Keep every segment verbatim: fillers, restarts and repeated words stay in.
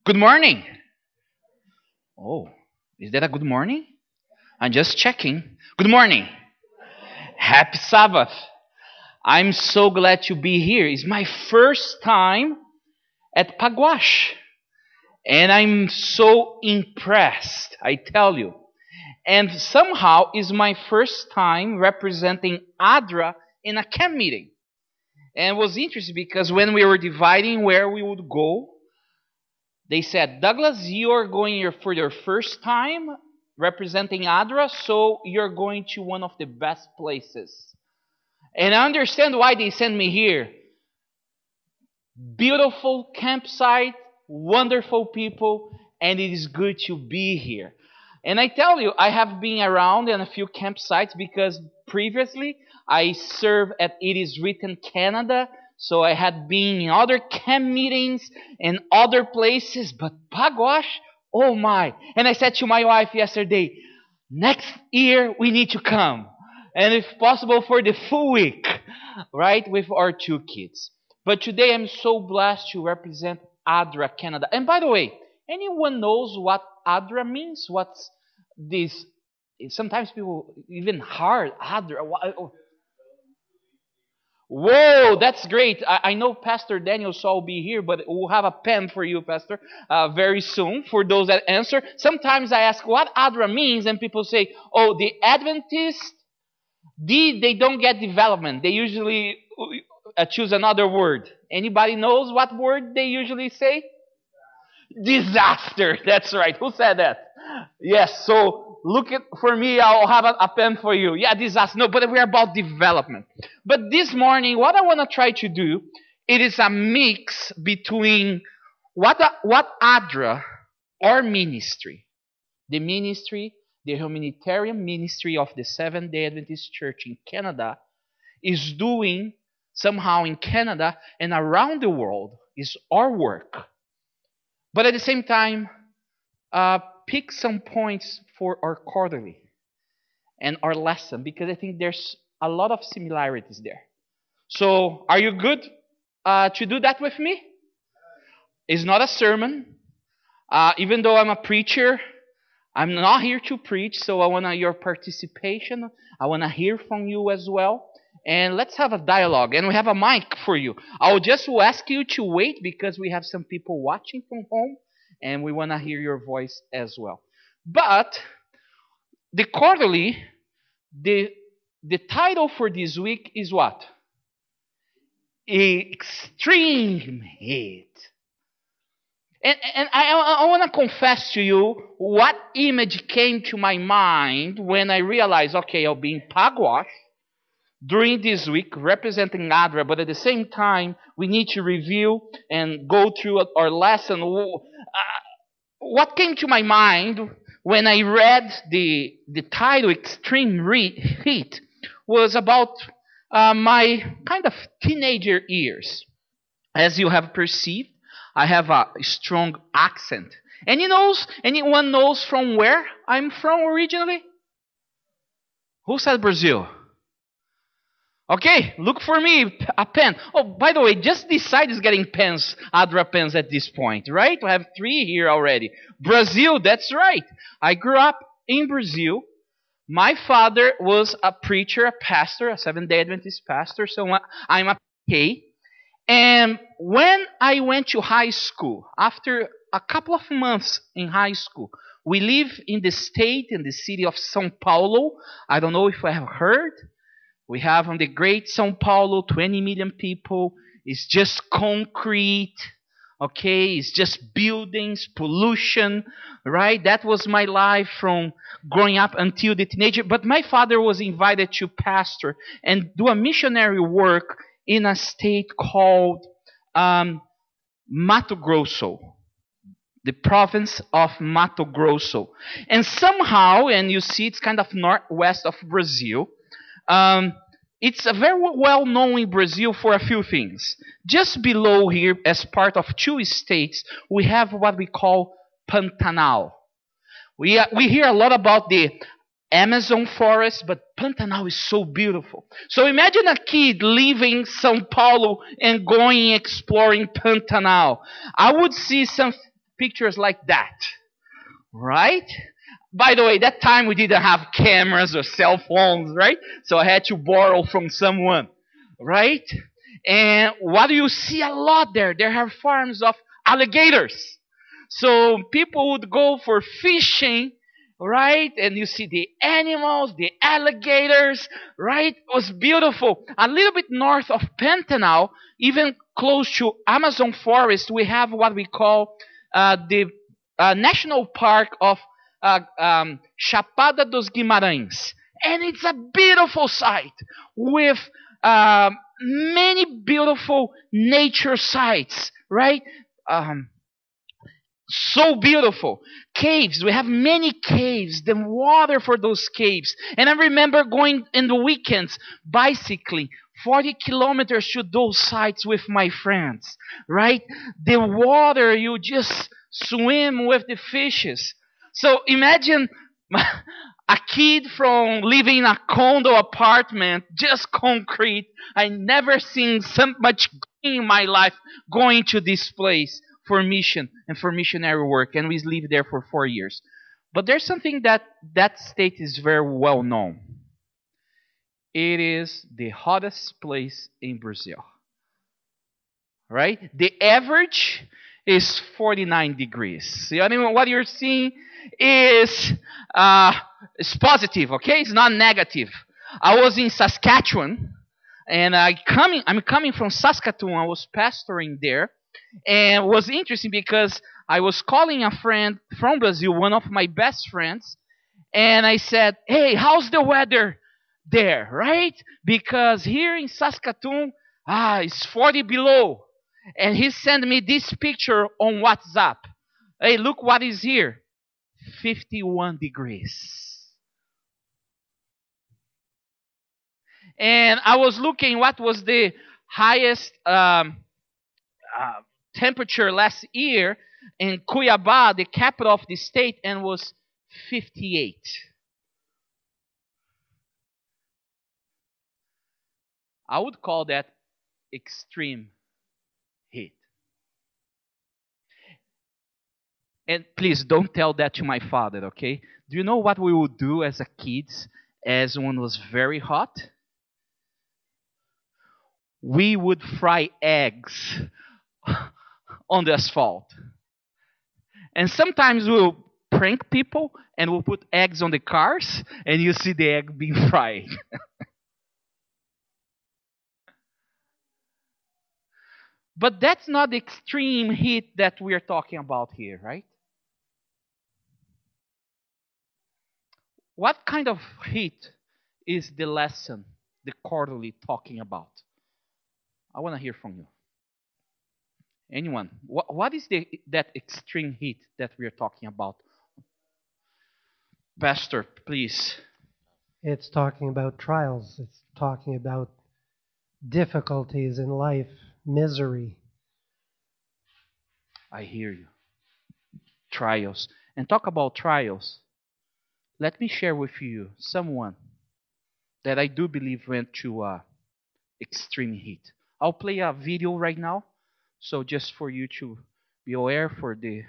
Good morning. Oh, is that a good morning? I'm just checking. Good morning. Happy Sabbath. I'm so glad to be here. It's my first time at Paguash. And I'm so impressed, I tell you. And somehow it's my first time representing ADRA in a camp meeting. And it was interesting because when we were dividing where we would go, they said, Douglas, you are going here for your first time representing ADRA, so you're going to one of the best places. And I understand why they sent me here. Beautiful campsite, wonderful people, and it is good to be here. And I tell you, I have been around in a few campsites because previously I served at It Is Written Canada. So I had been in other camp meetings and other places, but Paguash, oh my. And I said to my wife yesterday, next year we need to come. And if possible for the full week, right, with our two kids. But today I'm so blessed to represent ADRA Canada. And by the way, anyone knows what ADRA means? What's this? Sometimes people, even hard, ADRA. Whoa, that's great. I, I know Pastor Daniel Saul will be here, but we'll have a pen for you, Pastor, uh, very soon for those that answer. Sometimes I ask what ADRA means, and people say, oh, the Adventists, the, they don't get development. They usually uh, choose another word. Anybody knows what word they usually say? Disaster. That's right. Who said that? Yes, so look at for me, I'll have a, a pen for you. Yeah, disaster. No, but we're about development. But this morning, what I want to try to do, it is a mix between what a, what ADRA, our ministry, the ministry, the humanitarian ministry of the Seventh-day Adventist Church in Canada, is doing somehow in Canada and around the world is our work. But at the same time, uh, pick some points for our quarterly and our lesson because I think there's a lot of similarities there. So, are you good uh, to do that with me? It's not a sermon. Uh, even though I'm a preacher, I'm not here to preach, so I want your participation. I want to hear from you as well. And let's have a dialogue. And we have a mic for you. I'll just ask you to wait because we have some people watching from home. And we want to hear your voice as well. But the quarterly, the, the title for this week is what? Extreme heat. And, and I, I want to confess to you what image came to my mind when I realized, okay, I'll be in Paguash during this week representing ADRA, but at the same time, we need to review and go through our lesson. Uh, what came to my mind when I read the, the title, Extreme Heat, was about uh, my kind of teenager years. As you have perceived, I have a strong accent. Any knows, anyone knows from where I'm from originally? Who said Brazil? Okay, look for me, a pen. Oh, by the way, just this side is getting pens, ADRA pens at this point, right? I have three here already. Brazil, that's right. I grew up in Brazil. My father was a preacher, a pastor, a Seventh-day Adventist pastor, so I'm a P K. And when I went to high school, after a couple of months in high school, we live in the state, in the city of São Paulo. I don't know if I have heard. We have on the great São Paulo, twenty million people. It's just concrete, okay? It's just buildings, pollution, right? That was my life from growing up until the teenager. But my father was invited to pastor and do a missionary work in a state called um, Mato Grosso, the province of Mato Grosso. And somehow, and you see it's kind of northwest of Brazil, Um, it's a very well known in Brazil for a few things. Just below here, as part of two states, we have what we call Pantanal. We, uh, we hear a lot about the Amazon forest, but Pantanal is so beautiful. So imagine a kid leaving São Paulo and going exploring Pantanal. I would see some pictures like that, right? By the way, that time we didn't have cameras or cell phones, right? So I had to borrow from someone, right? And what do you see a lot there? There are farms of alligators. So people would go for fishing, right? And you see the animals, the alligators, right? It was beautiful. A little bit north of Pantanal, even close to Amazon forest, we have what we call uh, the uh, National Park of uh, um, Chapada dos Guimarães. And it's a beautiful site with uh, many beautiful nature sites, right? Um, so beautiful. Caves. We have many caves. The water for those caves. And I remember going in the weekends, bicycling forty kilometers to those sites with my friends. Right? The water, you just swim with the fishes. So imagine a kid from living in a condo apartment, just concrete. I never seen so much green in my life going to this place for mission and for missionary work, and we lived there for four years. But there's something that that state is very well known. It is the hottest place in Brazil. Right? The average is forty-nine degrees. See, I mean, what you're seeing is uh, is positive, okay? It's not negative. I was in Saskatchewan, and I coming. I'm coming from Saskatoon. I was pastoring there, and it was interesting because I was calling a friend from Brazil, one of my best friends, and I said, "Hey, how's the weather there?" Right? Because here in Saskatoon, ah, it's forty below, and he sent me this picture on WhatsApp. Hey, look what is here. fifty-one degrees. And I was looking what was the highest um, uh, temperature last year in Cuiabá, the capital of the state, and was fifty-eight. I would call that extreme heat. And please don't tell that to my father, okay? Do you know what we would do as a kids as when it was very hot? We would fry eggs on the asphalt. And sometimes we'll prank people and we'll put eggs on the cars and you see the egg being fried. But that's not the extreme heat that we're talking about here, right? What kind of heat is the lesson, the quarterly, talking about? I want to hear from you. Anyone? What, what is the, that extreme heat that we are talking about? Pastor, please. It's talking about trials. It's talking about difficulties in life, misery. I hear you. Trials. And talk about trials. Let me share with you someone that I do believe went through uh, extreme heat. I'll play a video right now, so just for you to be aware for the...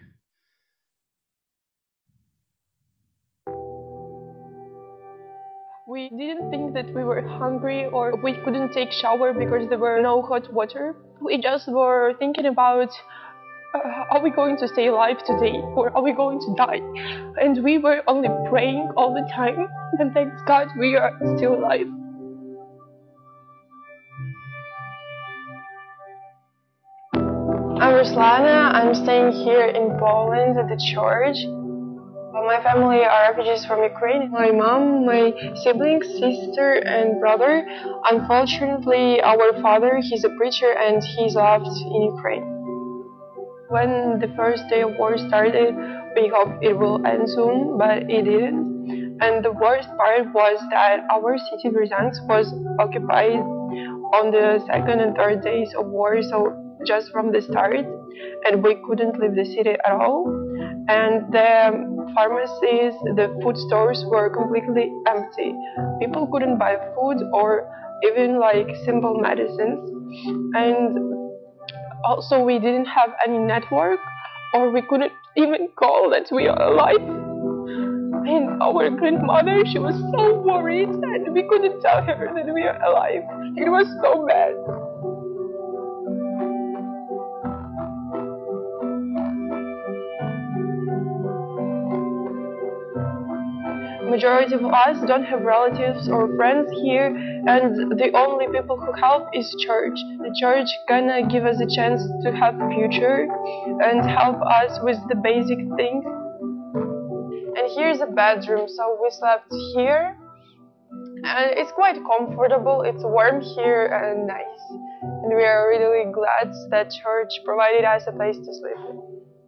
We didn't think that we were hungry or we couldn't take shower because there were no hot water. We just were thinking about uh, are we going to stay alive today or are we going to die? And we were only praying all the time, and thank God we are still alive. I'm Ruslana. I'm staying here in Poland at the church. My family are refugees from Ukraine. My mom, my siblings, sister and brother. Unfortunately, our father, he's a preacher and he's left in Ukraine. When the first day of war started, we hoped it will end soon, but it didn't. And the worst part was that our city, Bryansk, was occupied on the second and third days of war, so just from the start, and we couldn't leave the city at all. And the pharmacies, the food stores were completely empty. People couldn't buy food or even like simple medicines. And also we didn't have any network, or we couldn't even call that we are alive. And our grandmother, she was so worried and we couldn't tell her that we are alive. It was so bad. Majority of us don't have relatives or friends here, and the only people who help is church. The church gonna give us a chance to have future and help us with the basic things. And here's a bedroom, so we slept here, and it's quite comfortable. It's warm here and nice, and we are really glad that church provided us a place to sleep in.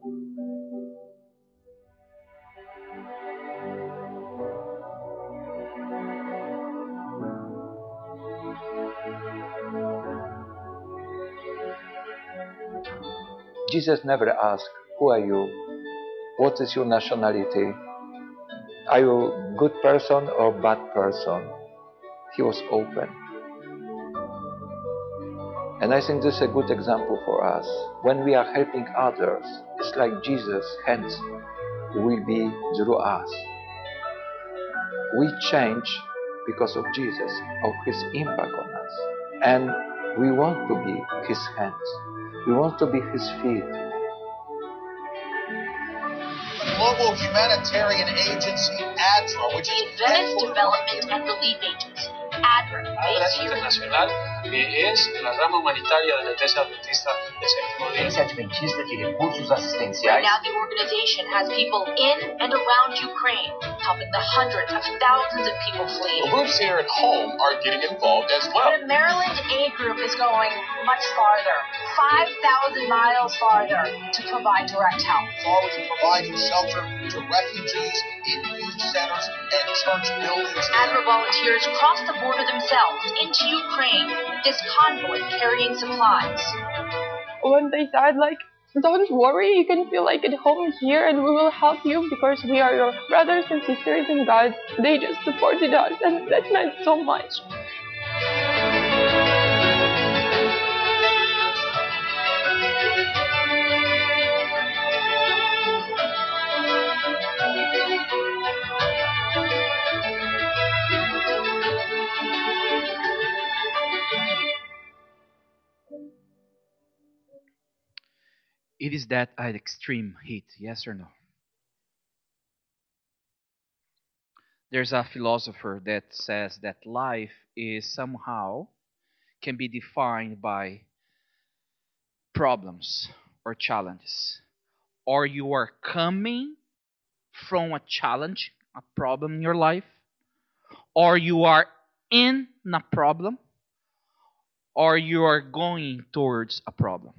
Jesus never asked, who are you? What is your nationality? Are you a good person or bad person? He was open. And I think this is a good example for us. When we are helping others, it's like Jesus' hands will be through us. We change because of Jesus, of His impact on us. And we want to be His hands. We want to be His feet. Global Humanitarian Agency, ADRA, which is the Adventist Development and Relief Agency, ADRA, based here in Internacional, que es la rama humanitaria de la Iglesia Adventista del Séptimo La Día. Iglesia Adventista tiene cursos Right asistenciales. now, the organization has people in and around Ukraine, helping the hundreds of thousands of people The fleeing. groups here at home are getting involved as well. The Maryland Aid Group is going much farther, five thousand miles farther, to provide direct help. Forward to providing shelter to refugees in youth centers and church buildings. ADRA volunteers crossed the border themselves into Ukraine, this convoy carrying supplies. When they said, like, don't worry, you can feel like at home here and we will help you because we are your brothers and sisters in God, they just supported us, and that meant so much. It is that at extreme heat, yes or no? There's a philosopher that says that life is somehow can be defined by problems or challenges. Or you are coming from a challenge, a problem in your life, or you are in a problem, or you are going towards a problem.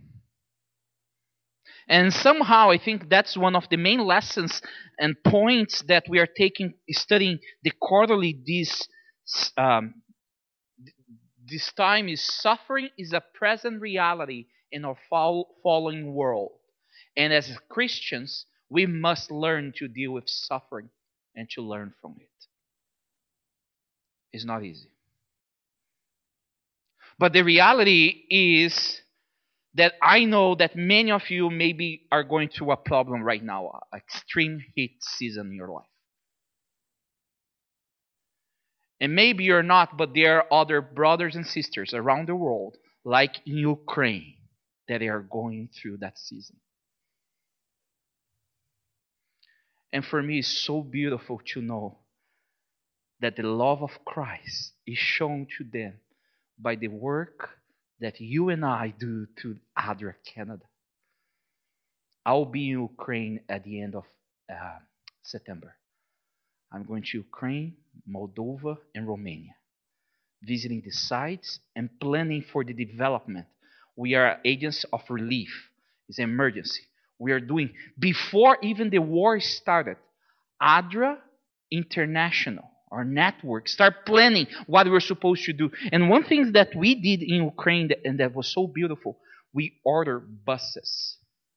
And somehow I think that's one of the main lessons and points that we are taking, studying the quarterly this um, this time is suffering is a present reality in our fall, fallen world. And as Christians, we must learn to deal with suffering and to learn from it. It's not easy. But the reality is that I know that many of you maybe are going through a problem right now, an extreme heat season in your life. And maybe you're not, but there are other brothers and sisters around the world, like in Ukraine, that are going through that season. And for me, it's so beautiful to know that the love of Christ is shown to them by the work that you and I do to ADRA Canada. I'll be in Ukraine at the end of uh, September. I'm going to Ukraine, Moldova, and Romania, visiting the sites and planning for the development. We are agents of relief. It's an emergency. We are doing, before even the war started, ADRA International, our network, start planning what we're supposed to do. And one thing that we did in Ukraine, that, and that was so beautiful, we ordered buses.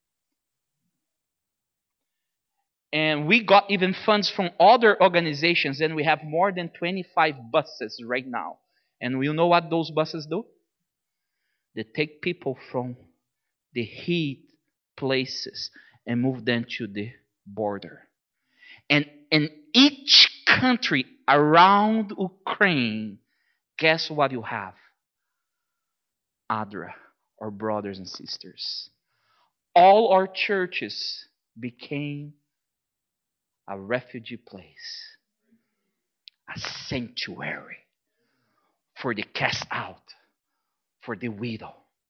And we got even funds from other organizations, and we have more than twenty-five buses right now. And you know what those buses do? They take people from the heat places and moved them to the border. And in each country around Ukraine, guess what you have? Adra, or brothers and sisters. All our churches became a refugee place, a sanctuary for the cast out, for the widow,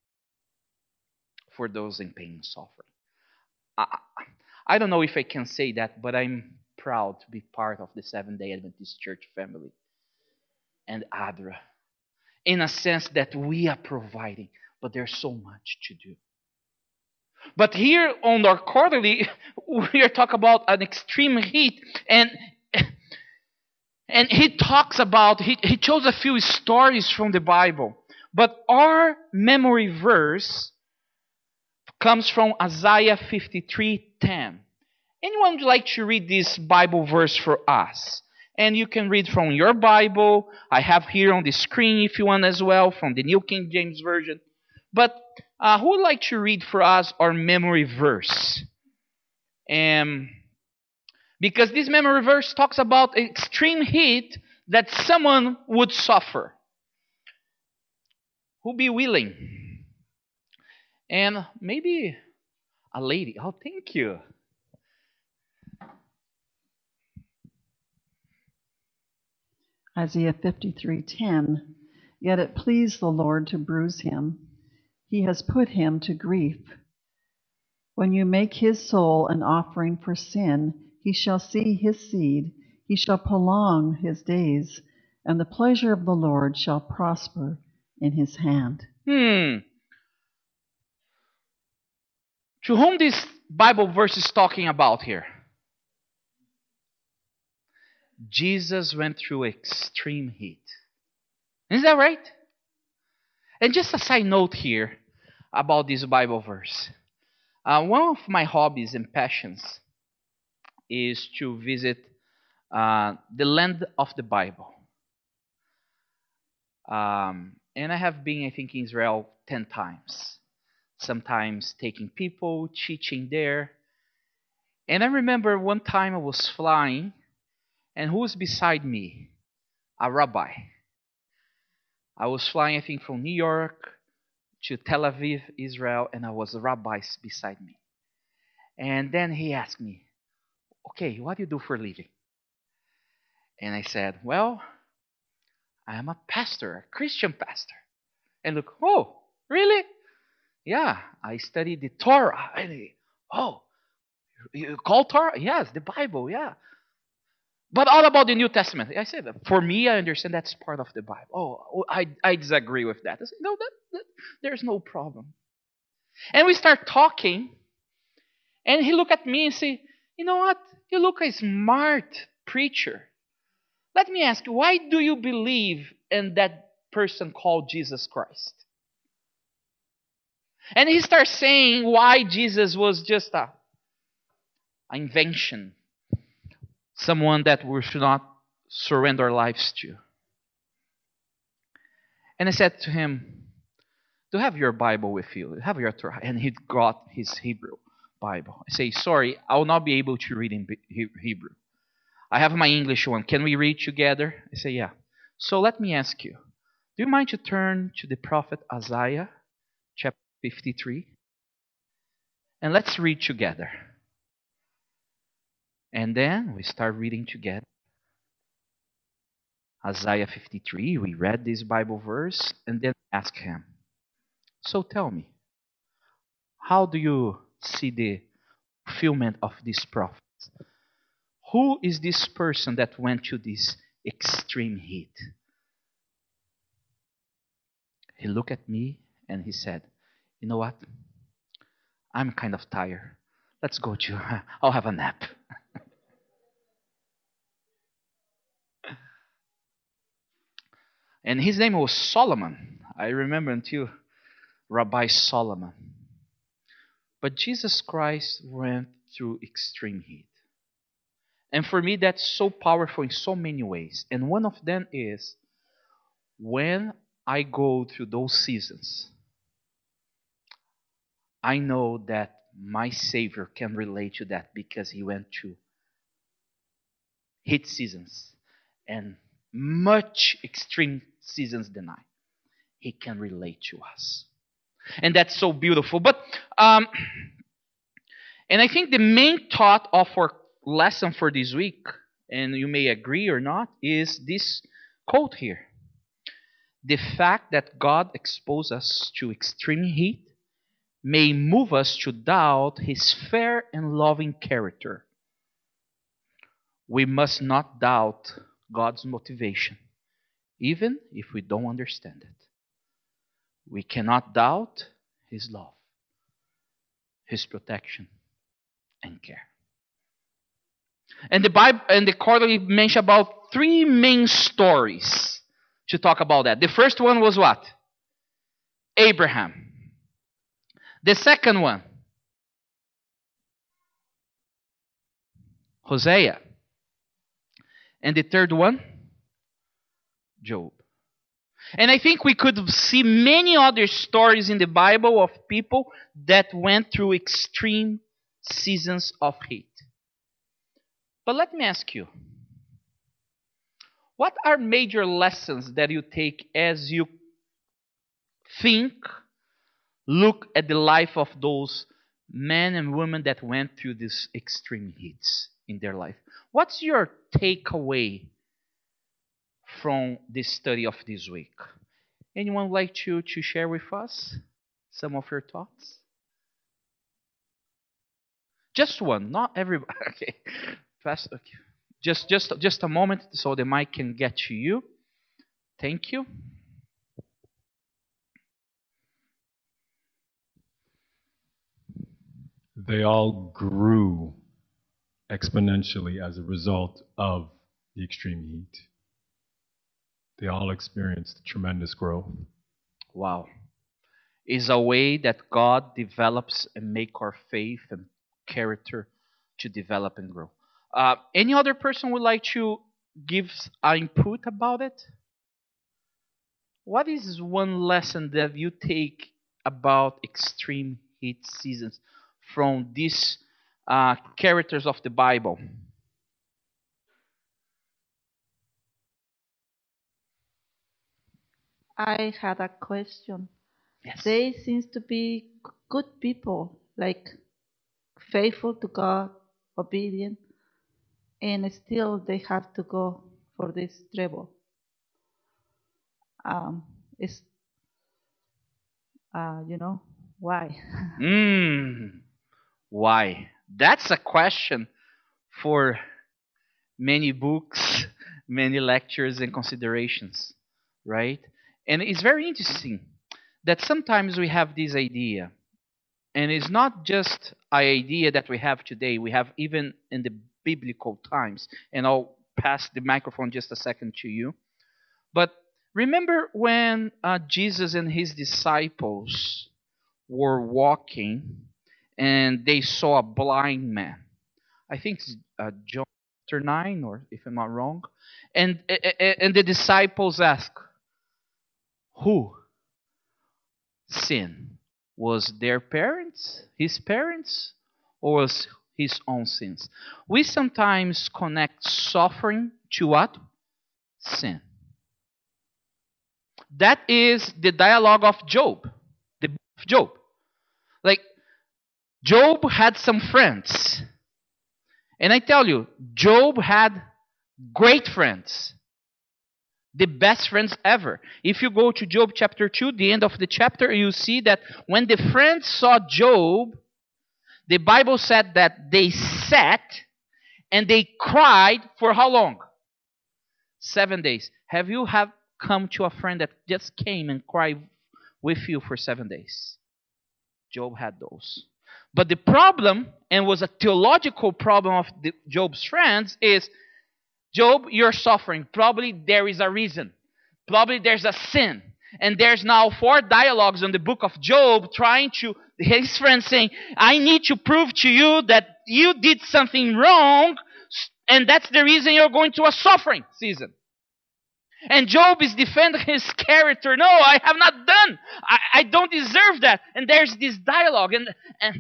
for those in pain and suffering. I, I don't know if I can say that, but I'm proud to be part of the Seventh-day Adventist Church family and Adra. In a sense that we are providing, but there's so much to do. But here on our quarterly, we are talking about an extreme heat, and and he talks about, he, he chose a few stories from the Bible. But our memory verse comes from Isaiah fifty-three ten. Anyone would like to read this Bible verse for us? And you can read from your Bible. I have here on the screen if you want as well, from the New King James Version. But uh, who would like to read for us our memory verse? Um, because this memory verse talks about extreme heat that someone would suffer. Who be willing? And maybe a lady. Oh, thank you. Isaiah fifty-three ten. Yet it pleased the Lord to bruise him. He has put him to grief. When you make his soul an offering for sin, he shall see his seed. He shall prolong his days, and the pleasure of the Lord shall prosper in his hand. Hmm. To whom this Bible verse is talking about here? Jesus went through extreme heat. Is that right? And just a side note here about this Bible verse. Uh, one of my hobbies and passions is to visit uh, the land of the Bible. Um, and I have been, I think, in Israel ten times. Sometimes taking people, teaching there. And I remember one time I was flying, and who was beside me? A rabbi. I was flying, I think, from New York to Tel Aviv, Israel, and I was a rabbi beside me. And then he asked me, okay, what do you do for a living? And I said, well, I am a pastor, a Christian pastor. And look, oh, really? Yeah, I studied the Torah. And he, oh, you call Torah? Yes, the Bible, yeah. But all about the New Testament. I said, for me, I understand that's part of the Bible. Oh, I, I disagree with that. I said, no, that, that, there's no problem. And we start talking, and he looked at me and said, you know what? You look a smart preacher. Let me ask you, why do you believe in that person called Jesus Christ? And he starts saying why Jesus was just a, an invention. Someone that we should not surrender our lives to. And I said to him, do you have your Bible with you? Do you have your Torah? And he got his Hebrew Bible. I say, sorry, I will not be able to read in Hebrew. I have my English one. Can we read together? I say, yeah. So let me ask you, do you mind to turn to the prophet Isaiah, chapter fifty-three? And let's read together. And then we start reading together. Isaiah fifty-three, we read this Bible verse and then ask him, so tell me, how do you see the fulfillment of these prophets? Who is this person that went to this extreme heat? He looked at me and he said, you know what? I'm kind of tired. Let's go to, I'll have a nap. And his name was Solomon. I remember until Rabbi Solomon. But Jesus Christ went through extreme heat. And for me, that's so powerful in so many ways. And one of them is when I go through those seasons, I know that my Savior can relate to that because he went through heat seasons and much extreme seasons than I. He can relate to us. And that's so beautiful. But, um, and I think the main thought of our lesson for this week, and you may agree or not, is this quote here. The fact that God exposed us to extreme heat may move us to doubt His fair and loving character. We must not doubt God's motivation, even if we don't understand it. We cannot doubt His love, His protection, and care. And the Bible and the quarterly mention about three main stories to talk about that. The first one was what? Abraham. The second one, Hosea. And the third one, Job. And I think we could see many other stories in the Bible of people that went through extreme seasons of heat. But let me ask you, what are major lessons that you take as you think, look at the life of those men and women that went through these extreme heats in their life? What's your takeaway from this study of this week? Anyone would like to, to share with us some of your thoughts? Just one, not everybody. Okay. Fast, okay. Just, just, just a moment so the mic can get to you. Thank you. They all grew exponentially as a result of the extreme heat. They all experienced tremendous growth. Wow. Is a way that God develops and make our faith and character to develop and grow. Uh, any other person would like to give an input about it? What is one lesson that you take about extreme heat seasons from these uh, characters of the Bible? I had a question. Yes. They seem to be good people, like faithful to God, obedient, and still they have to go for this trouble. Um, it's, uh, you know, why? Mm, why? That's a question for many books, many lectures and considerations, right? And it's very interesting that sometimes we have this idea, and it's not just an idea that we have today, we have even in the biblical times, and I'll pass the microphone just a second to you. But remember when uh, Jesus and his disciples were walking and they saw a blind man. I think it's uh, John chapter nine, or if I'm not wrong. And, and the disciples asked, who sinned? Was their parents, his parents, or was his own sins? We sometimes connect suffering to what? Sin. That is the dialogue of Job. The book of Job. Like, Job had some friends. And I tell you, Job had great friends. The best friends ever. If you go to Job chapter two, the end of the chapter, you see that when the friends saw Job, the Bible said that they sat and they cried for how long? Seven days. Have you have come to a friend that just came and cried with you for seven days? Job had those. But the problem, and was a theological problem of the, Job's friends, is Job, you're suffering. Probably there is a reason. Probably there's a sin. And there's now four dialogues in the book of Job trying to, his friends saying, I need to prove to you that you did something wrong, and that's the reason you're going through a suffering season. And Job is defending his character. No, I have not done. I, I don't deserve that. And there's this dialogue. And, and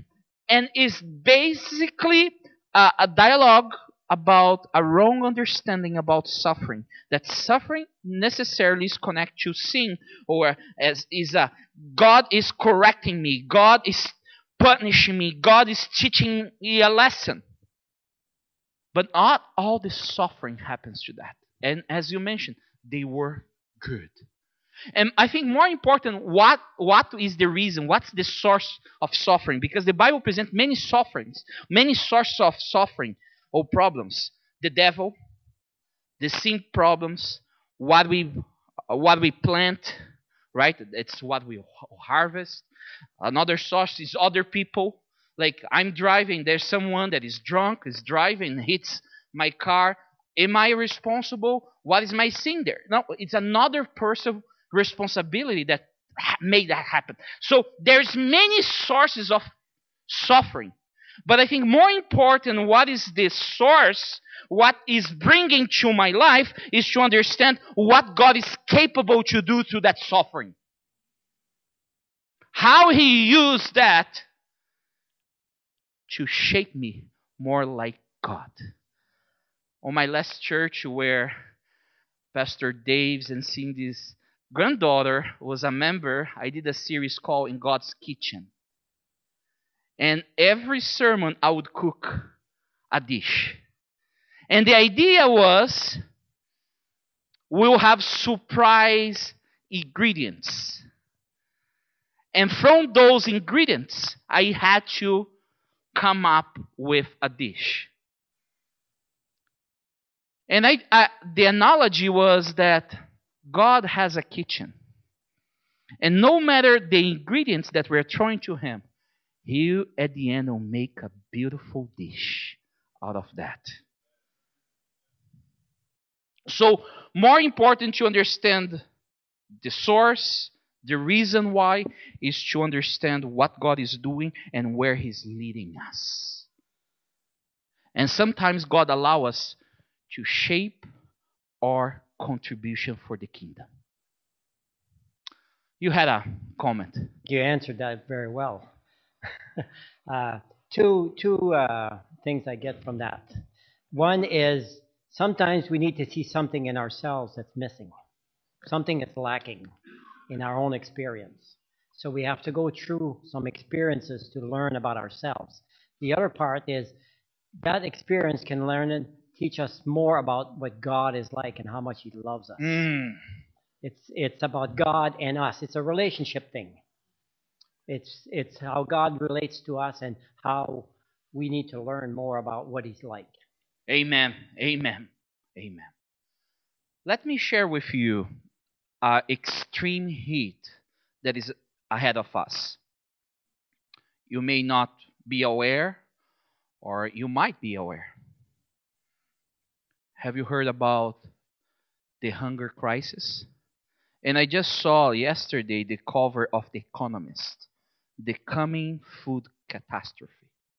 And is basically a, a dialogue about a wrong understanding about suffering. That suffering necessarily is connected to sin, or as is a God is correcting me, God is punishing me, God is teaching me a lesson. But not all the suffering happens to that. And as you mentioned, they were good. And I think more important, what, what is the reason? What's the source of suffering? Because the Bible presents many sufferings, many sources of suffering or problems. The devil, the sin problems, what we, what we plant, right? It's what we harvest. Another source is other people. Like I'm driving, there's someone that is drunk, is driving, hits my car. Am I responsible? What is my sin there? No, it's another person's responsibility that made that happen. So there's many sources of suffering. But I think more important, what is the source, what is bringing to my life, is to understand what God is capable to do through that suffering. How He used that to shape me more like God. On my last church, where Pastor Dave's and Cindy's granddaughter was a member, I did a series called In God's Kitchen. And every sermon I would cook a dish. And the idea was we'll have surprise ingredients. And from those ingredients, I had to come up with a dish. And I, I, the analogy was that God has a kitchen. And no matter the ingredients that we're throwing to Him, He at the end will make a beautiful dish out of that. So, more important to understand the source, the reason why, is to understand what God is doing and where He's leading us. And sometimes God allows us to shape our contribution for the kingdom. You had a comment. You answered that very well. uh, two two uh, things I get from that. One is sometimes we need to see something in ourselves that's missing, something that's lacking in our own experience. So we have to go through some experiences to learn about ourselves. The other part is that experience can learn and teach us more about what God is like and how much He loves us. Mm. It's it's about God and us. It's a relationship thing. It's it's how God relates to us and how we need to learn more about what He's like. Amen. Amen. Amen. Let me share with you uh, extreme heat that is ahead of us. You may not be aware, or you might be aware. Have you heard about the hunger crisis? And I just saw yesterday the cover of The Economist, the coming food catastrophe.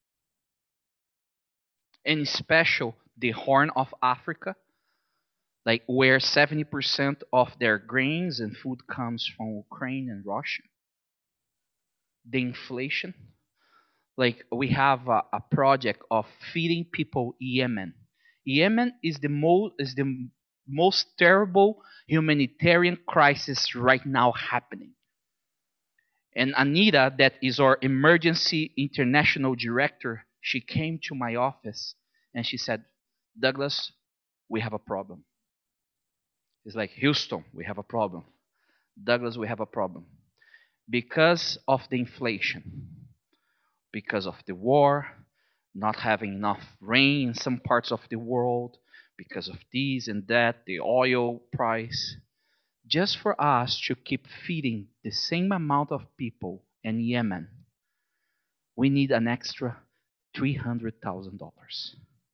And especially the Horn of Africa, like where seventy percent of their grains and food comes from Ukraine and Russia. The inflation. Like we have a, a project of feeding people Yemen. Yemen is the most is the most terrible humanitarian crisis right now happening. And Anita, that is our emergency international director, she came to my office and she said, Douglas, we have a problem. It's like, Houston, we have a problem. Douglas, we have a problem. Because of the inflation, because of the war, not having enough rain in some parts of the world, because of this and that, the oil price, just for us to keep feeding the same amount of people in Yemen, we need an extra three hundred thousand dollars.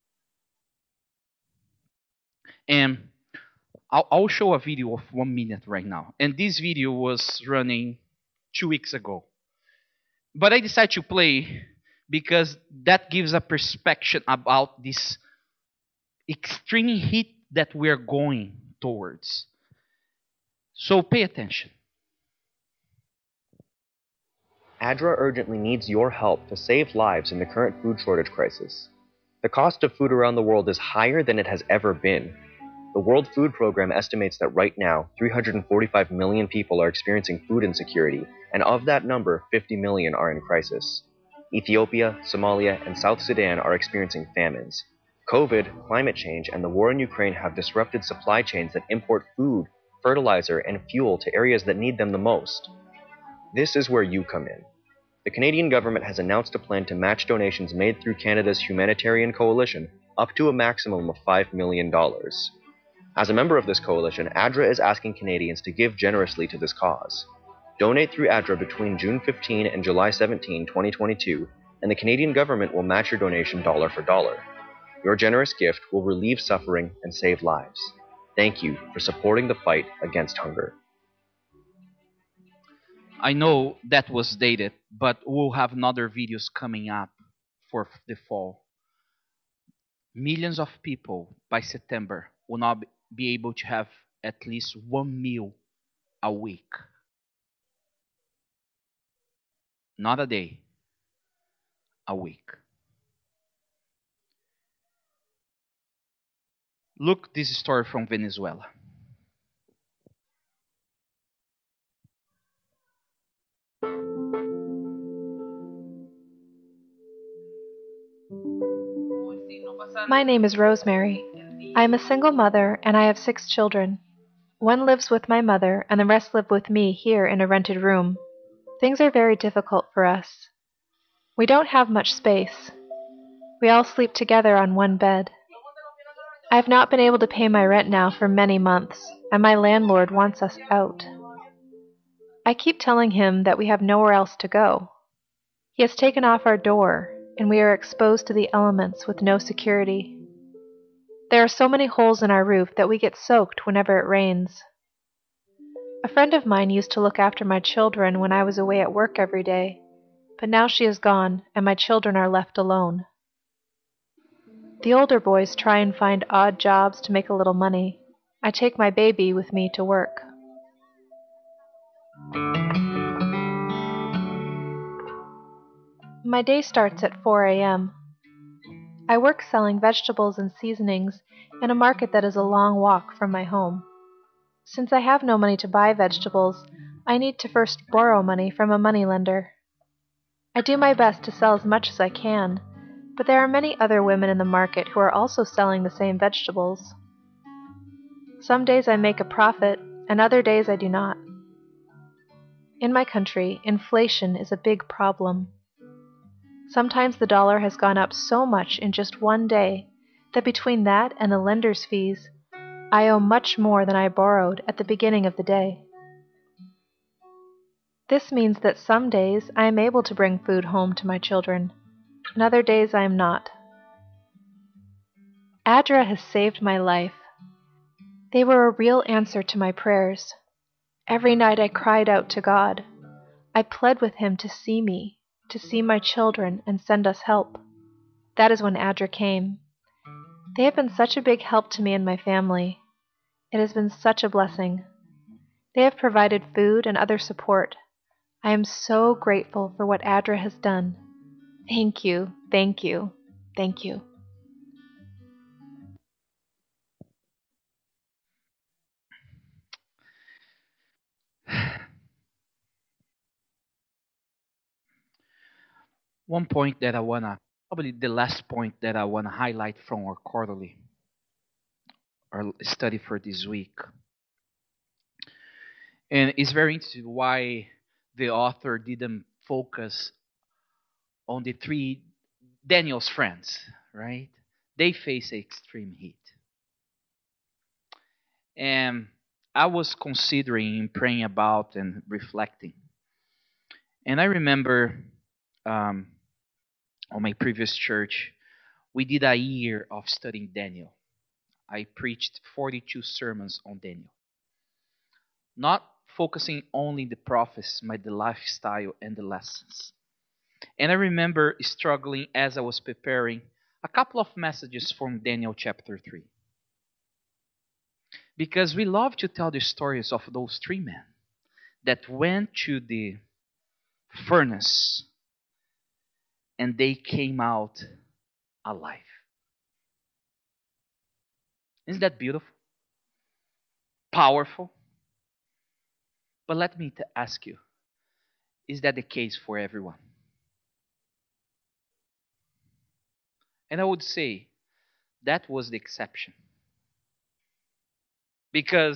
And I'll, I'll show a video of one minute right now. And this video was running two weeks ago. But I decided to play because that gives a perspective about this extreme heat that we're going towards. So pay attention. ADRA urgently needs your help to save lives in the current food shortage crisis. The cost of food around the world is higher than it has ever been. The World Food Program estimates that right now, three hundred forty-five million people are experiencing food insecurity, and of that number, fifty million are in crisis. Ethiopia, Somalia, and South Sudan are experiencing famines. COVID, climate change, and the war in Ukraine have disrupted supply chains that import food, fertilizer, and fuel to areas that need them the most. This is where you come in. The Canadian government has announced a plan to match donations made through Canada's Humanitarian Coalition up to a maximum of five million dollars. As a member of this coalition, ADRA is asking Canadians to give generously to this cause. Donate through ADRA between June fifteenth and July seventeenth, twenty twenty-two, and the Canadian government will match your donation dollar for dollar. Your generous gift will relieve suffering and save lives. Thank you for supporting the fight against hunger. I know that was dated, but we'll have another videos coming up for the fall. Millions of people by September will not be able to have at least one meal a week. Not a day, a week. Look this story from Venezuela. My name is Rosemary. I am a single mother and I have six children. One lives with my mother and the rest live with me here in a rented room. Things are very difficult for us. We don't have much space. We all sleep together on one bed. I have not been able to pay my rent now for many months, and my landlord wants us out. I keep telling him that we have nowhere else to go. He has taken off our door, and we are exposed to the elements with no security. There are so many holes in our roof that we get soaked whenever it rains. A friend of mine used to look after my children when I was away at work every day, but now she is gone, and my children are left alone. The older boys try and find odd jobs to make a little money. I take my baby with me to work. My day starts at four a m I work selling vegetables and seasonings in a market that is a long walk from my home. Since I have no money to buy vegetables, I need to first borrow money from a moneylender. I do my best to sell as much as I can, but there are many other women in the market who are also selling the same vegetables. Some days I make a profit, and other days I do not. In my country, inflation is a big problem. Sometimes the dollar has gone up so much in just one day that between that and the lender's fees, I owe much more than I borrowed at the beginning of the day. This means that some days I am able to bring food home to my children, and other days I am not. ADRA has saved my life. They were a real answer to my prayers. Every night I cried out to God. I pled with Him to see me, to see my children and send us help. That is when ADRA came. They have been such a big help to me and my family. It has been such a blessing. They have provided food and other support. I am so grateful for what ADRA has done. Thank you, thank you, thank you. One point that I wanna, probably the last point that I wanna highlight from our quarterly, our study for this week. And it's very interesting why the author didn't focus on the three Daniel's friends, right? They face extreme heat. And I was considering praying about and reflecting. And I remember um, on my previous church, we did a year of studying Daniel. I preached forty-two sermons on Daniel. Not focusing only the prophets, but the lifestyle and the lessons. And I remember struggling as I was preparing a couple of messages from Daniel chapter three. Because we love to tell the stories of those three men that went to the furnace, and they came out alive. Isn't that beautiful? Powerful? But let me t- ask you, is that the case for everyone? And I would say that was the exception. Because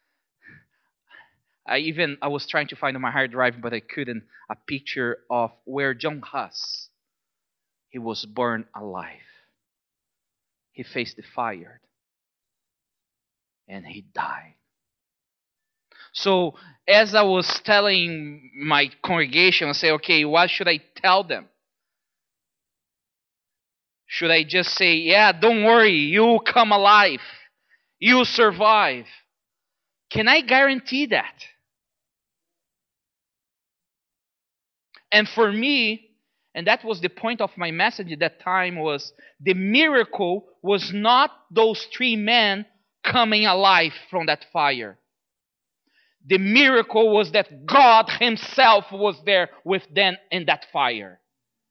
I even I was trying to find on my hard drive, but I couldn't, a picture of where John Huss, he was burned alive. He faced the fire and he died. So as I was telling my congregation, I say, okay, what should I tell them? Should I just say, yeah, don't worry, you'll come alive. You'll survive. Can I guarantee that? And for me, and that was the point of my message at that time, was the miracle was not those three men coming alive from that fire. The miracle was that God Himself was there with them in that fire.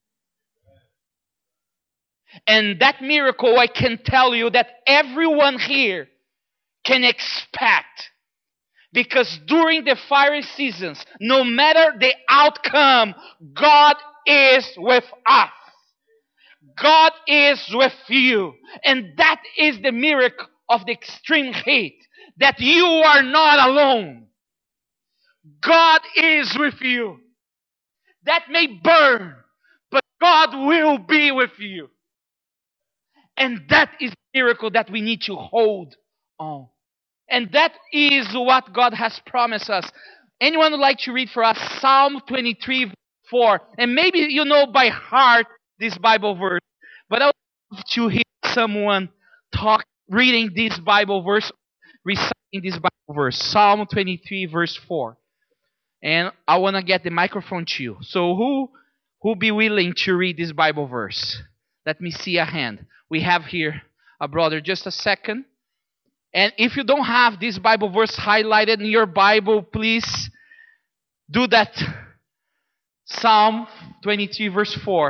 And that miracle, I can tell you that everyone here can expect. Because during the fiery seasons, no matter the outcome, God is with us. God is with you. And that is the miracle of the extreme heat. That you are not alone. God is with you. That may burn, but God will be with you. And that is the miracle that we need to hold on. And that is what God has promised us. Anyone would like to read for us Psalm twenty-three, four? And maybe you know by heart this Bible verse. But I would love to hear someone talk, reading this Bible verse, reciting this Bible verse. Psalm twenty-three, verse four. And I want to get the microphone to you. So who who be willing to read this Bible verse? Let me see a hand. We have here a brother. Just a second. And if you don't have this Bible verse highlighted in your Bible, please do that. Psalm twenty-three, verse four.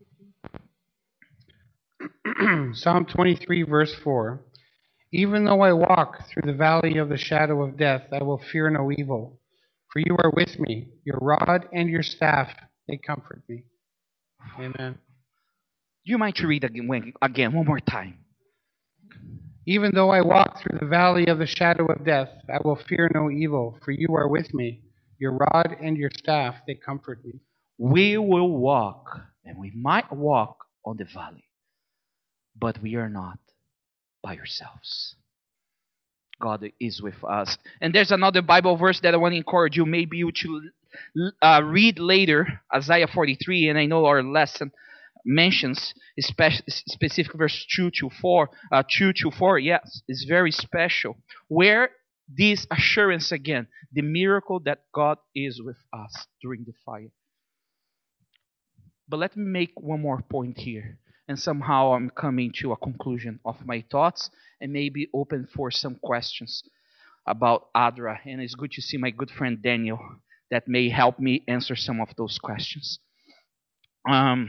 Psalm twenty-three, verse four. Even though I walk through the valley of the shadow of death, I will fear no evil. For you are with me. Your rod and your staff, they comfort me. Amen. You might read again, again one more time. Even though I walk through the valley of the shadow of death, I will fear no evil, for you are with me. Your rod and your staff, they comfort me. We will walk, and we might walk on the valley, but we are not by ourselves. God is with us. And there's another Bible verse that I want to encourage you. Maybe you to uh, read later, Isaiah forty-three, and I know our lesson mentions spe- specific verse two to four. Uh, two to four, yes, is very special. Where this assurance again, the miracle that God is with us during the fire. But let me make one more point here. And somehow I'm coming to a conclusion of my thoughts and maybe open for some questions about Adra. And it's good to see my good friend Daniel that may help me answer some of those questions. Um,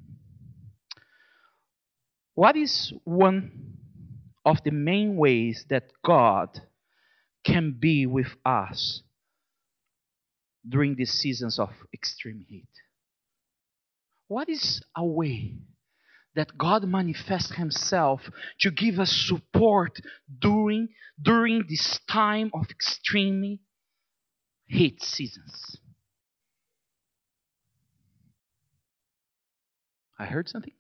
what is one of the main ways that God can be with us during these seasons of extreme heat? What is a way that God manifests Himself to give us support during, during this time of extreme heat seasons? I heard something.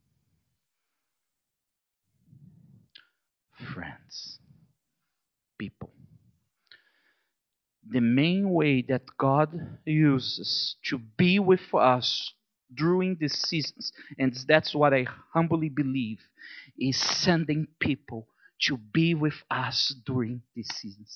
Friends, people. The main way that God uses to be with us during these seasons, and that's what I humbly believe, is sending people to be with us during these seasons.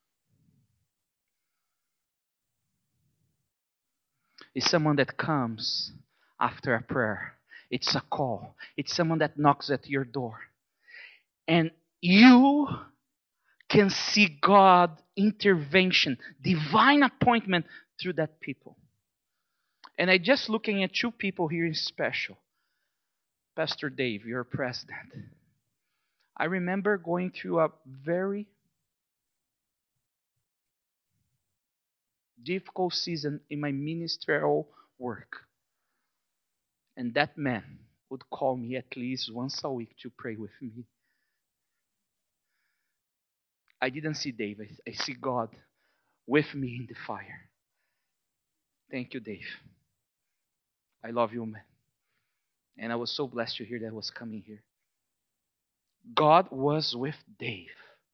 It's someone that comes after a prayer. It's a call. It's someone that knocks at your door. And you can see God intervention, divine appointment through that people. And I just looking at two people here in special. Pastor Dave, your president. I remember going through a very difficult season in my ministerial work. And that man would call me at least once a week to pray with me. I didn't see Dave. I, I see God with me in the fire. Thank you, Dave. I love you, man. And I was so blessed to hear that I was coming here. God was with Dave.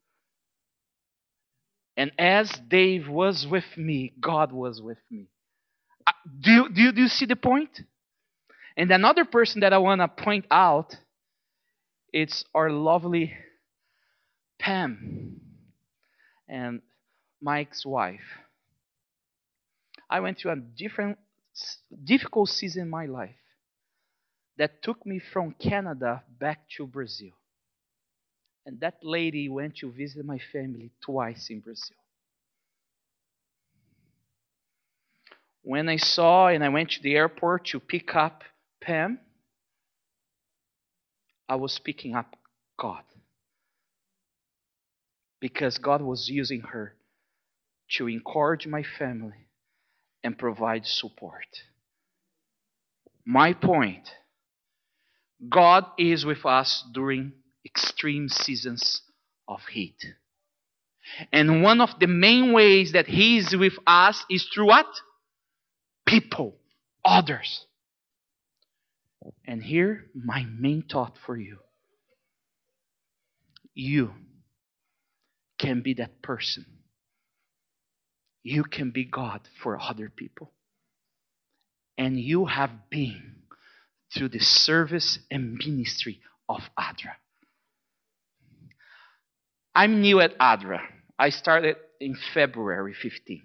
And as Dave was with me, God was with me. Uh, do, you, do, you, do you see the point? And another person that I want to point out, it's our lovely Pam and Mike's wife. I went through a different, difficult season in my life that took me from Canada back to Brazil. And that lady went to visit my family twice in Brazil. When I saw and I went to the airport to pick up Pam, I was picking up God. Because God was using her to encourage my family and provide support. My point, God is with us during extreme seasons of heat. And one of the main ways that He is with us is through what? People, others. And here, my main thought for you. You can be that person. You can be God for other people. And you have been through the service and ministry of ADRA. I'm new at ADRA. I started in February fifteenth.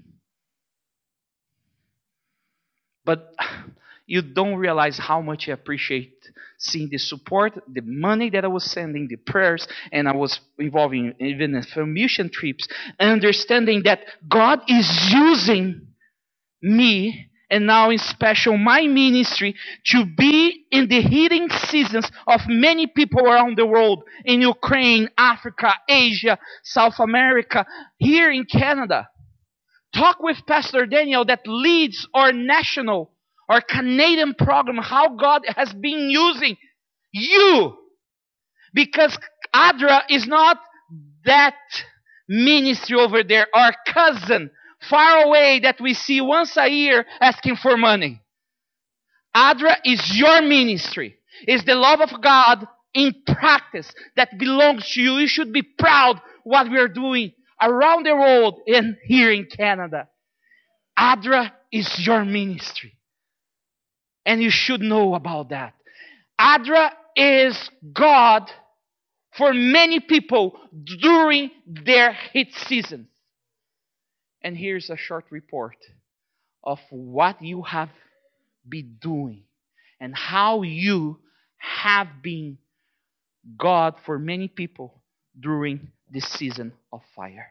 But you don't realize how much I appreciate seeing the support, the money that I was sending, the prayers, and I was involving even in mission trips, understanding that God is using me, and now in special my ministry, to be in the healing seasons of many people around the world, in Ukraine, Africa, Asia, South America, here in Canada. Talk with Pastor Daniel that leads our national, our Canadian program, how God has been using you. Because ADRA is not that ministry over there, our cousin, far away that we see once a year asking for money. ADRA is your ministry. It's the love of God in practice that belongs to you. You should be proud what we are doing around the world and here in Canada. ADRA is your ministry. And you should know about that. ADRA is God for many people during their heat season. And here's a short report of what you have been doing and how you have been God for many people during this season of fire.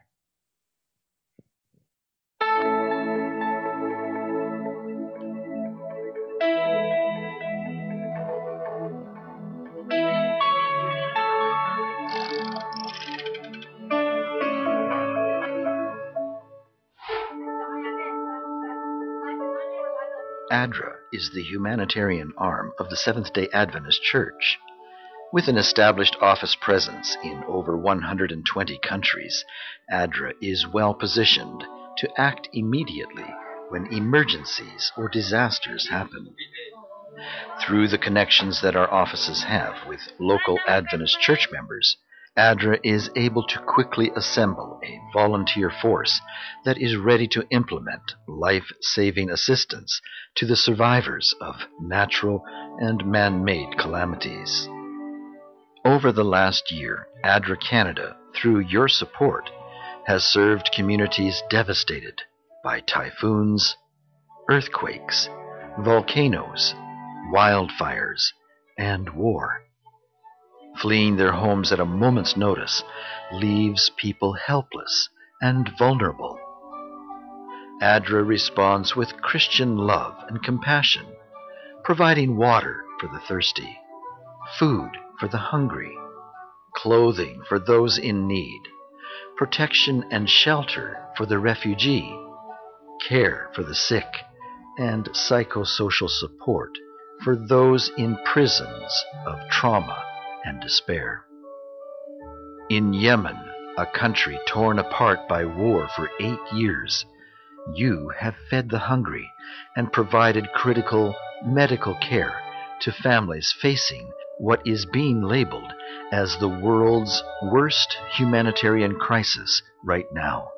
ADRA is the humanitarian arm of the Seventh-day Adventist Church. With an established office presence in over one hundred twenty countries, ADRA is well positioned to act immediately when emergencies or disasters happen. Through the connections that our offices have with local Adventist church members, ADRA is able to quickly assemble a volunteer force that is ready to implement life-saving assistance to the survivors of natural and man-made calamities. Over the last year, ADRA Canada, through your support, has served communities devastated by typhoons, earthquakes, volcanoes, wildfires, and war. Fleeing their homes at a moment's notice leaves people helpless and vulnerable. ADRA responds with Christian love and compassion, providing water for the thirsty, food for the hungry, clothing for those in need, protection and shelter for the refugee, care for the sick, and psychosocial support for those in prisons of trauma and despair. In Yemen, a country torn apart by war for eight years, you have fed the hungry and provided critical medical care to families facing what is being labeled as the world's worst humanitarian crisis right now.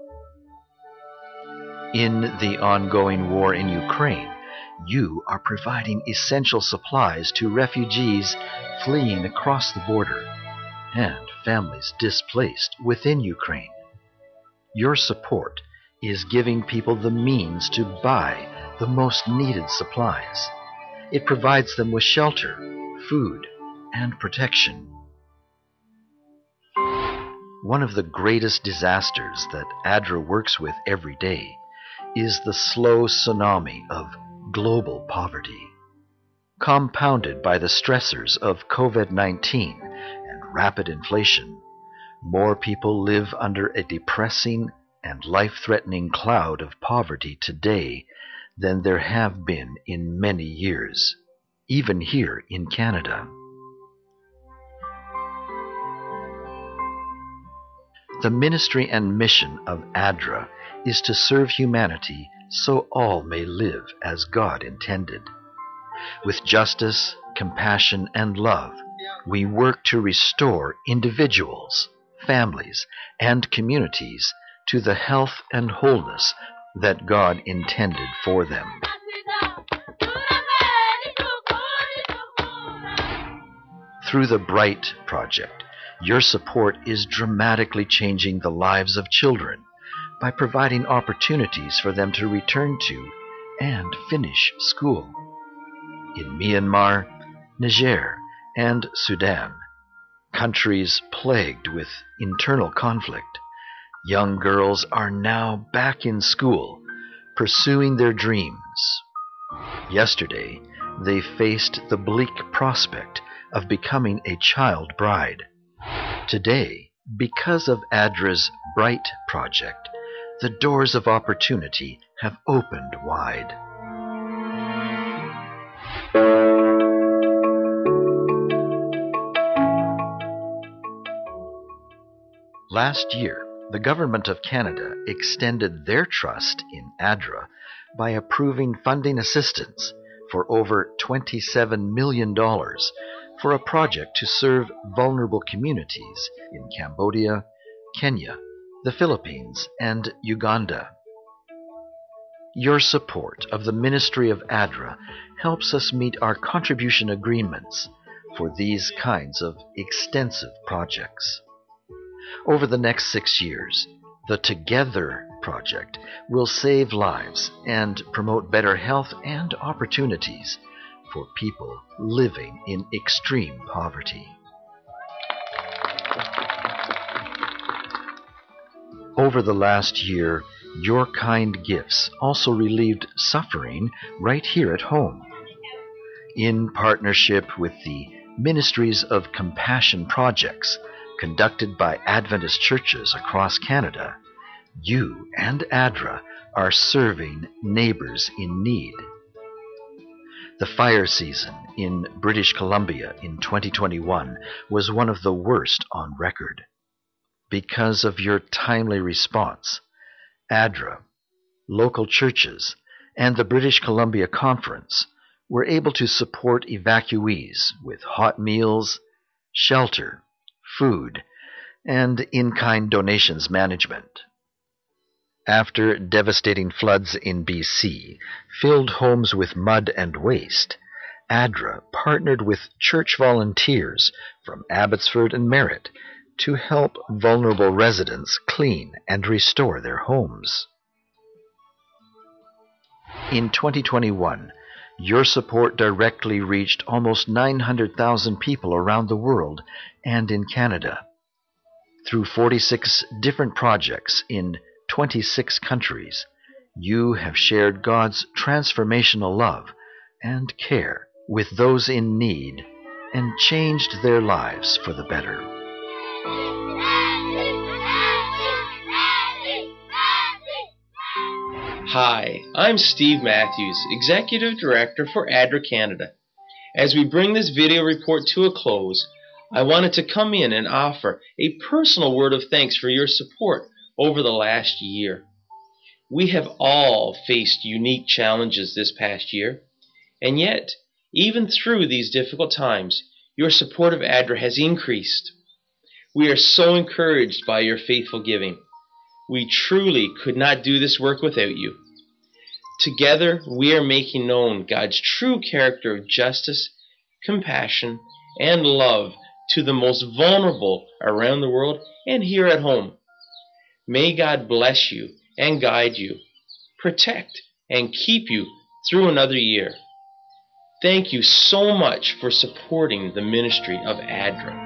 In the ongoing war in Ukraine, you are providing essential supplies to refugees fleeing across the border and families displaced within Ukraine. Your support is giving people the means to buy the most needed supplies. It provides them with shelter, food, and protection. One of the greatest disasters that ADRA works with every day is the slow tsunami of global poverty. Compounded by the stressors of COVID nineteen and rapid inflation, more people live under a depressing and life-threatening cloud of poverty today than there have been in many years, even here in Canada. The ministry and mission of ADRA is to serve humanity so all may live as God intended. With justice, compassion, and love, we work to restore individuals, families, and communities to the health and wholeness that God intended for them. Through the BRIGHT Project, your support is dramatically changing the lives of children by providing opportunities for them to return to and finish school. In Myanmar, Niger, and Sudan, countries plagued with internal conflict, young girls are now back in school, pursuing their dreams. Yesterday, they faced the bleak prospect of becoming a child bride. Today, because of ADRA's BRIGHT Project, the doors of opportunity have opened wide. Last year, the Government of Canada extended their trust in ADRA by approving funding assistance for over twenty-seven million dollars for a project to serve vulnerable communities in Cambodia, Kenya, the Philippines, and Uganda. Your support of the ministry of ADRA helps us meet our contribution agreements for these kinds of extensive projects. Over the next six years, the Together Project will save lives and promote better health and opportunities for people living in extreme poverty. Over the last year, your kind gifts also relieved suffering right here at home. In partnership with the Ministries of Compassion projects conducted by Adventist churches across Canada, you and ADRA are serving neighbors in need. The fire season in British Columbia in twenty twenty-one was one of the worst on record. Because of your timely response, ADRA, local churches, and the British Columbia Conference were able to support evacuees with hot meals, shelter, food, and in-kind donations management. After devastating floods in B C filled homes with mud and waste, ADRA partnered with church volunteers from Abbotsford and Merritt to help vulnerable residents clean and restore their homes. In twenty twenty-one, your support directly reached almost nine hundred thousand people around the world and in Canada. Through forty-six different projects in twenty-six countries, You have shared God's transformational love and care with those in need and changed their lives for the better. Hi, I'm Steve Matthews, Executive Director for ADRA Canada. As we bring this video report to a close, I wanted to come in and offer a personal word of thanks for your support over the last year. We have all faced unique challenges this past year, and yet, even through these difficult times, your support of ADRA has increased. We are so encouraged by your faithful giving. We truly could not do this work without you. Together, we are making known God's true character of justice, compassion, and love to the most vulnerable around the world and here at home. May God bless you and guide you, protect and keep you through another year. Thank you so much for supporting the ministry of ADRA.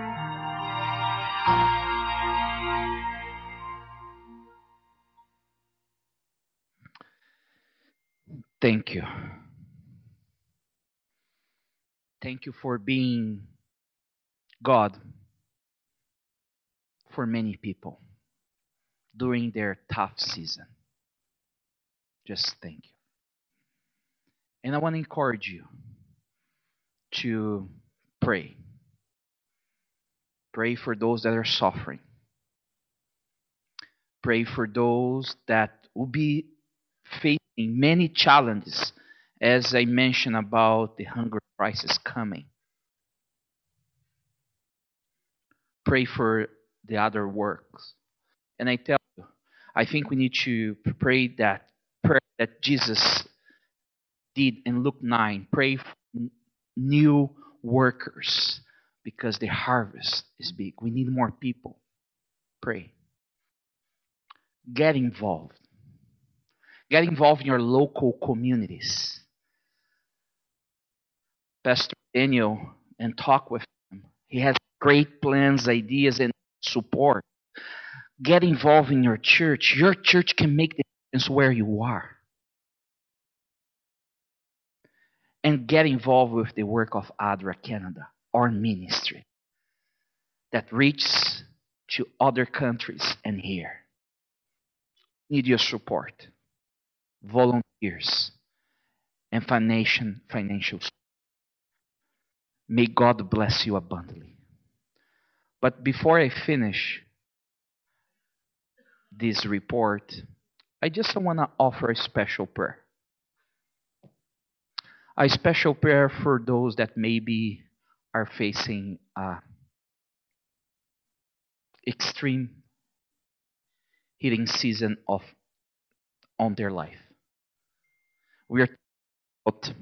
Thank you. Thank you for being God for many people during their tough season. Just thank you. And I want to encourage you to pray. Pray for those that are suffering. Pray for those that will be facing many challenges, as I mentioned about the hunger crisis coming. Pray for the other works. And I tell you, I think we need to pray that prayer that Jesus did in Luke nine. Pray for new workers because the harvest is big. We need more people. Pray. Get involved. Get involved in your local communities. Pastor Daniel, and talk with him. He has great plans, ideas, and support. Get involved in your church. Your church can make the difference where you are. And get involved with the work of ADRA Canada, our ministry, that reaches to other countries and here. Need your support. Volunteers, and financial financial support. May God bless you abundantly. But before I finish this report, I just want to offer a special prayer. A special prayer for those that maybe are facing uh, extreme heating season of on their life. We are talking about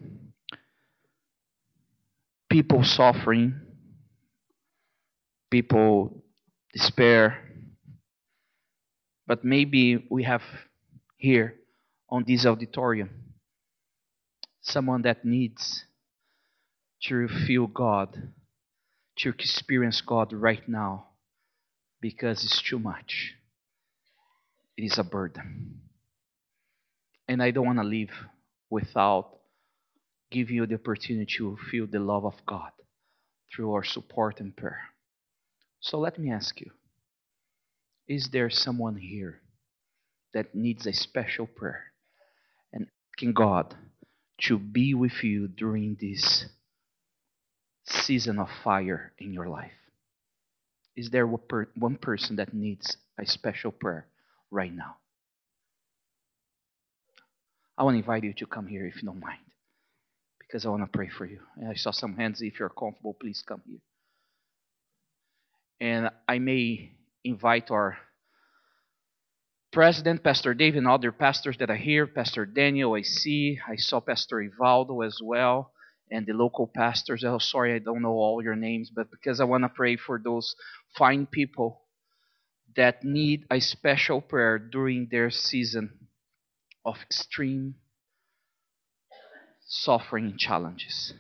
people suffering, people despair, but maybe we have here on this auditorium someone that needs to feel God, to experience God right now because it's too much. It is a burden. And I don't want to leave without giving you the opportunity to feel the love of God through our support and prayer. So let me ask you, is there someone here that needs a special prayer and asking God to be with you during this season of fire in your life? Is there one person that needs a special prayer right now? I want to invite you to come here if you don't mind, because I want to pray for you. And I saw some hands. If you're comfortable, please come here. And I may invite our president, Pastor Dave, and other pastors that are here. Pastor Daniel, I see. I saw Pastor Ivaldo as well, and the local pastors. Oh, sorry, I don't know all your names, but because I want to pray for those fine people that need a special prayer during their season of extreme suffering and challenges.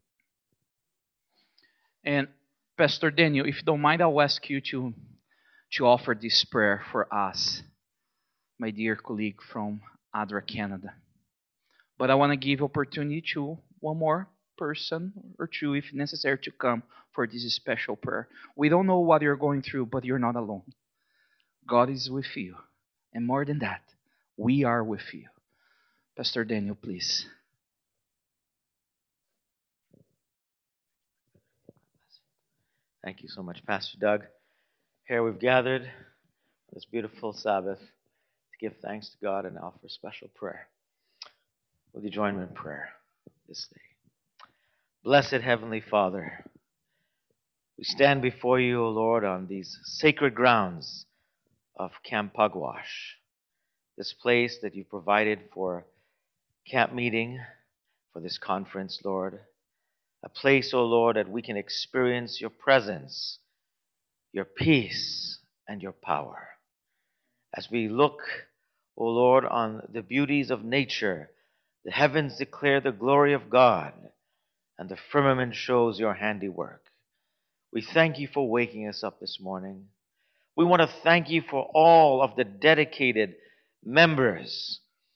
And Pastor Daniel, if you don't mind, I'll ask you to to offer this prayer for us, my dear colleague from ADRA Canada. But I want to give opportunity to one more person or two, if necessary, to come for this special prayer. We don't know what you're going through, but you're not alone. God is with you. And more than that, we are with you. Pastor Daniel, please. Thank you so much, Pastor Doug. Here we've gathered this beautiful Sabbath to give thanks to God and offer special prayer. Will you join me in prayer this day? Blessed Heavenly Father, we stand before you, O Lord, on these sacred grounds of Camp Pugwash, this place that you provided for camp meeting, for this conference, Lord. A place, O Lord, that we can experience your presence, your peace, and your power. As we look, O Lord, on the beauties of nature, the heavens declare the glory of God, and the firmament shows your handiwork. We thank you for waking us up this morning. We want to thank you for all of the dedicated members,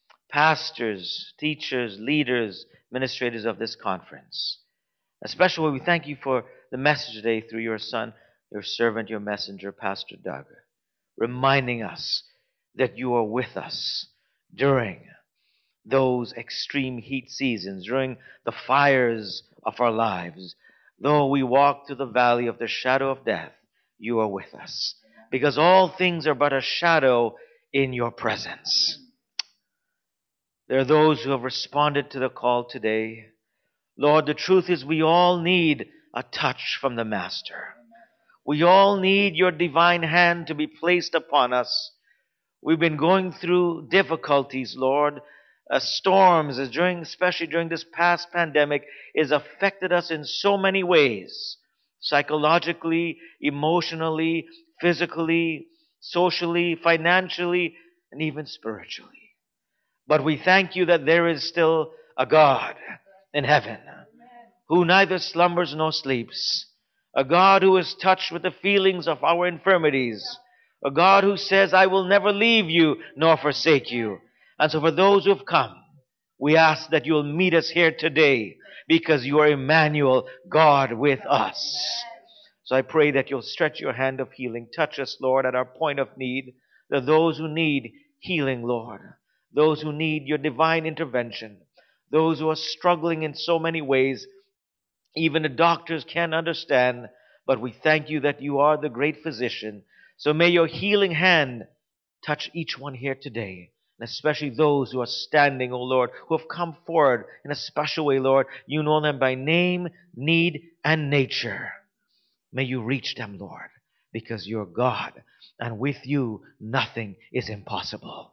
pastors, teachers, leaders, administrators of this conference. Especially we thank you for the message today through your son, your servant, your messenger, Pastor Doug, reminding us that you are with us during those extreme heat seasons, during the fires of our lives. Though we walk through the valley of the shadow of death, you are with us, because all things are but a shadow in your presence. There are those who have responded to the call today. Lord, the truth is we all need a touch from the Master. We all need your divine hand to be placed upon us. We've been going through difficulties, Lord. Uh, storms, as during, especially during this past pandemic, has affected us in so many ways. Psychologically, emotionally, physically, socially, financially, and even spiritually. But we thank you that there is still a God in heaven who neither slumbers nor sleeps, a God who is touched with the feelings of our infirmities, a God who says, I will never leave you nor forsake you. And so for those who have come, we ask that you'll meet us here today because you are Emmanuel, God with us. So I pray that you'll stretch your hand of healing. Touch us, Lord, at our point of need. There are those who need healing, Lord. Those who need your divine intervention. Those who are struggling in so many ways. Even the doctors can't understand. But we thank you that you are the great physician. So may your healing hand touch each one here today. And especially those who are standing, O Lord, who have come forward in a special way, Lord. You know them by name, need, and nature. May you reach them, Lord, because you're God, and with you nothing is impossible.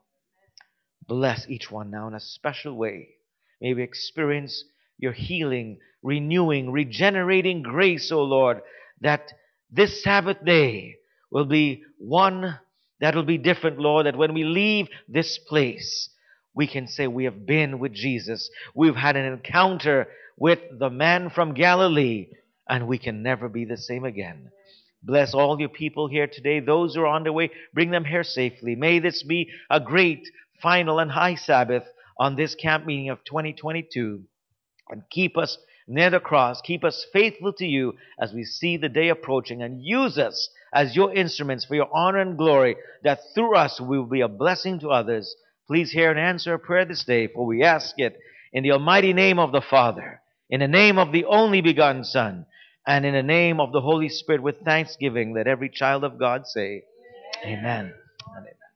Bless each one now in a special way. May we experience your healing, renewing, regenerating grace, O Lord, that this Sabbath day will be one that will be different, Lord, that when we leave this place, we can say we have been with Jesus. We've had an encounter with the man from Galilee, and we can never be the same again. Bless all your people here today. Those who are on their way, bring them here safely. May this be a great, final, and high Sabbath on this camp meeting of twenty twenty-two. And keep us near the cross. Keep us faithful to you as we see the day approaching. And use us as your instruments for your honor and glory, that through us we will be a blessing to others. Please hear and answer a prayer this day, for we ask it in the almighty name of the Father, in the name of the only begotten Son, and in the name of the Holy Spirit, with thanksgiving. Let every child of God say, Amen, Amen and amen.